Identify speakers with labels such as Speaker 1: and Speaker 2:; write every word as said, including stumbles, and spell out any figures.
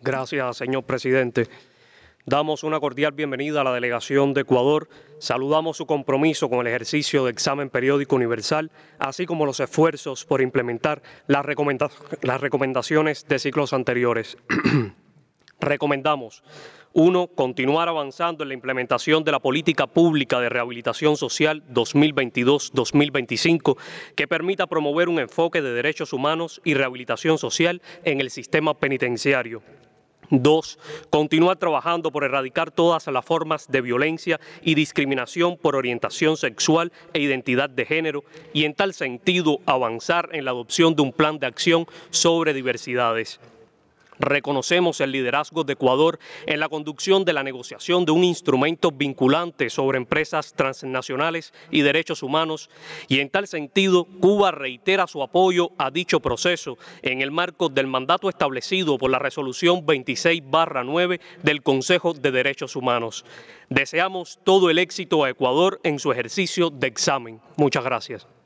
Speaker 1: Gracias, señor presidente. Damos una cordial bienvenida a la delegación de Ecuador. Saludamos su compromiso con el ejercicio de examen periódico universal, así como los esfuerzos por implementar las, recomenda las recomendaciones de ciclos anteriores. Recomendamos: uno. Continuar avanzando en la implementación de la Política Pública de Rehabilitación Social dos mil veintidós a dos mil veinticinco, que permita promover un enfoque de derechos humanos y rehabilitación social en el sistema penitenciario. Dos. Continuar trabajando por erradicar todas las formas de violencia y discriminación por orientación sexual e identidad de género y, en tal sentido, avanzar en la adopción de un plan de acción sobre diversidades. Reconocemos el liderazgo de Ecuador en la conducción de la negociación de un instrumento vinculante sobre empresas transnacionales y derechos humanos, y en tal sentido Cuba reitera su apoyo a dicho proceso en el marco del mandato establecido por la Resolución veintiséis barra nueve del Consejo de Derechos Humanos. Deseamos todo el éxito a Ecuador en su ejercicio de examen. Muchas gracias.